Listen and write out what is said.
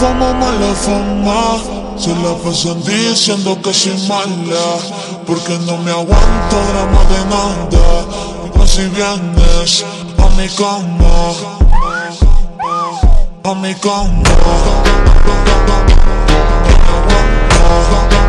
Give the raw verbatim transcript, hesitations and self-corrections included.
fama, mala fama. Se la pasan diciendo que soy mala, porque no me aguanto drama de nada. Pues si vienes a mi cama, a mi cama, no me aguanto.